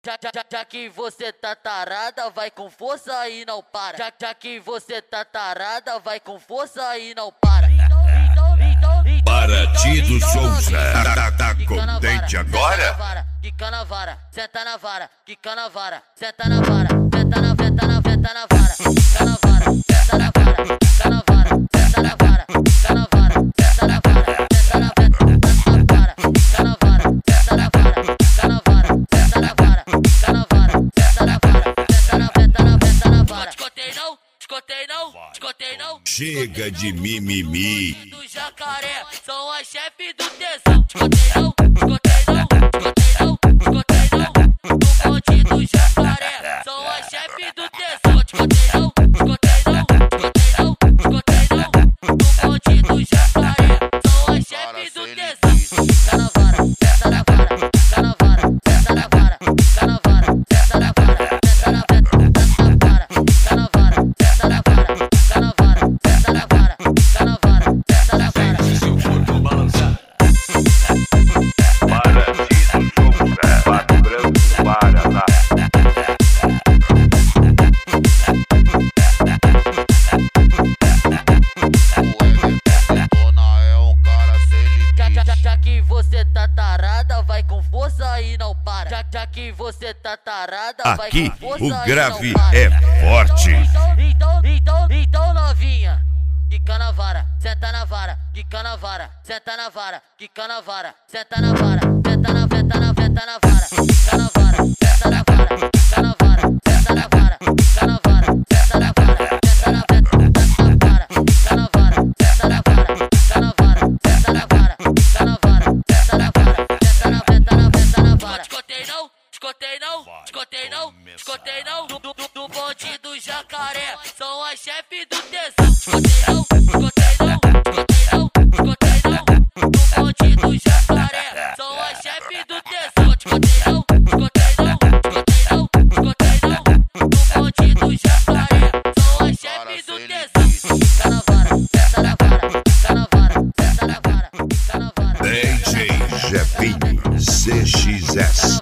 Já que você tá tarada, vai com força e não para. Já que você tá tarada, vai com força e não para. Paraty do Souza, tá contente agora? Quica na vara, senta na vara, quica na vara, senta na vara, senta na vara, senta na vara, senta na vara, senta na vara, senta na vara, senta na vara, senta na vara, senta na vara, senta na vara, senta na vara, senta na vara, senta na vara, senta na vara, senta na vara, senta na vara, senta na vara. Escutei não, escutei não, escutei não. Chega de mimimi. Do jacaré, são as chefes do tesão. Escutei não, escutei não, escutei não, escutei não. Do bonde do jacaré, são as chefes do tesão. Escutei não, escutei não, escutei não, escutei não. Do bonde do jacaré, são as chefes do tesão. Tá na vara, tá na vara, tá na vara, tá na vara, tá na vara, tá na vara, tá na vara, tá na vara, tá na vara, tá na vara, tá na vara, tá na vara, tá na vara, tá na vara. Seu corpo balançar. Paraty do Souza, Pato Branco, Paraná. Já que você tá tarada, vai com força e não para. Já que você tá tarada, vai Aqui com força o e grave não para. é forte. Então novinha, quica na vara, senta na vara, quica na vara, senta na vara, quica na vara, senta na vara, senta na vara, senta na vara, senta na vara, senta na vara, senta na vara, senta na vara, senta na vara, senta na vara, senta na vara, senta na vara, senta na vara, senta na vara, senta na vara, senta na vara, senta na vara. Escutei não, escutei não, escutei não, escutei não. Do bonde do jacaré, são as chefes do tesão. Escutei não, escutei não, escutei não, escutei não. Do bonde do jacaré, são as chefes do tesão. Escutei não, escutei não, escutei não, escutei não. Do bonde do jacaré, são as chefes do tesão. Tá na vara, tá na vara, tá na vara, tá na vara, tá na vara. DJ Jefinho CXS.